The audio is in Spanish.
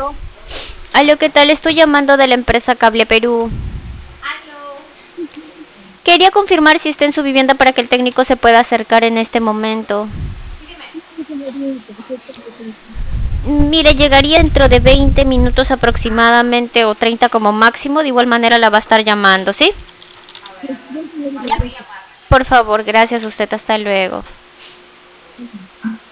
Aló, ¿qué tal? Estoy llamando de la empresa Cable Perú. Quería confirmar si está en su vivienda para que el técnico se pueda acercar en este momento. Mire, llegaría dentro de 20 minutos aproximadamente o 30 como máximo. De igual manera la va a estar llamando, ¿sí? Por favor, gracias a usted. Hasta luego.